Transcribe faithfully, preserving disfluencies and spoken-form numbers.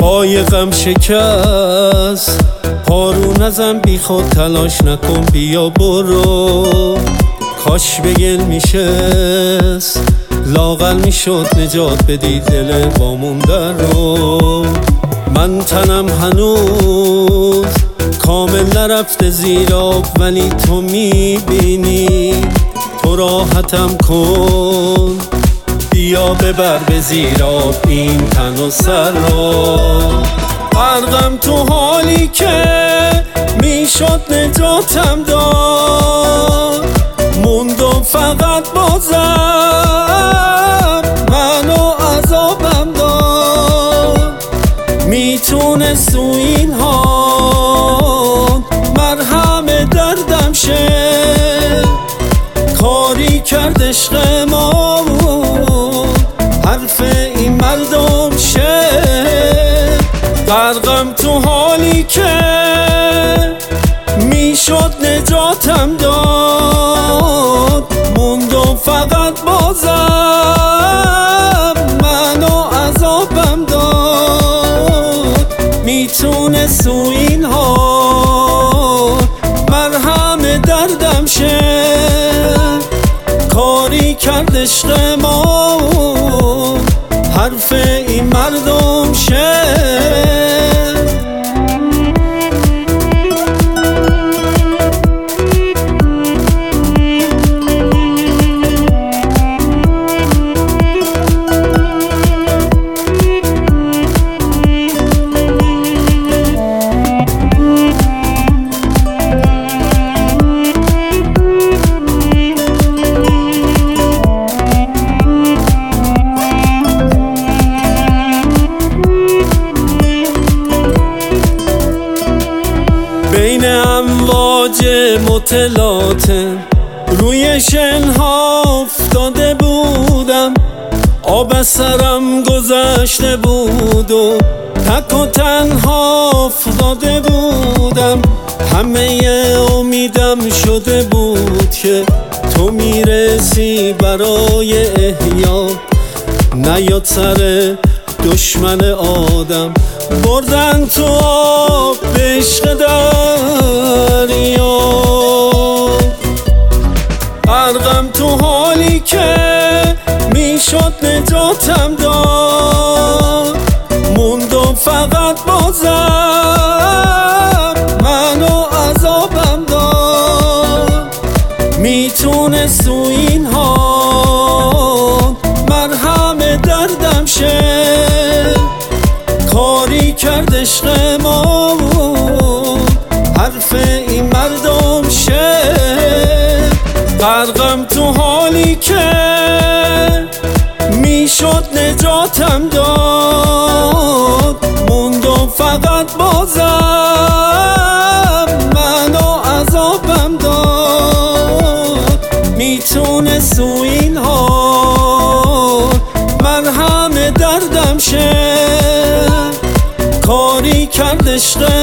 قایقم شکست، پارو نزن بی خود تلاش نکن بیا برو. کاش به گل میشست لاغر میشد نجات بدی دل وامونده رو. من تنم هنوز کامل نرفته زیر آب ولی تو میبینی، تو راحتم کن بیا ببر به زیر آب این تن و سر رو. غرقم تو حالی که میشد نجاتم داد، موندم فقط بازم منو عذابم داد. میتونست تو این حال مرهم دردم شه، کاری کرد عشق ما حرف این مردم شه. غرقم تو حالی که میشد نجاتم داد، موندم فقط بازم منو عذابم داد. میتونست تو این حال مرهم دردم شه، کاری کرد عشق ما حرف این مردم شه. بین امواج متلاطم روی شنها افتاده بودم، آب از سرم گذشته بود و تک و تنها افتاده بودم. همه امیدم شده بود که تو میرسی برای احیا، نیاد سر دشمن آدم بردن تو آب به عشق دریا. غرقم تو حالی که میشد نجاتم داد، موندم فقط بازم منو عذابم داد. میتونست تو این حال مرهم دردم شه، کاری کرد عشق ما حرف این مردم شه. غرقم تو حالی که میشد نجاتم داد، موندم فقط بازم منو عذابم داد. میتونست تو این حال مرهم دردم شه، کاری کرد عشق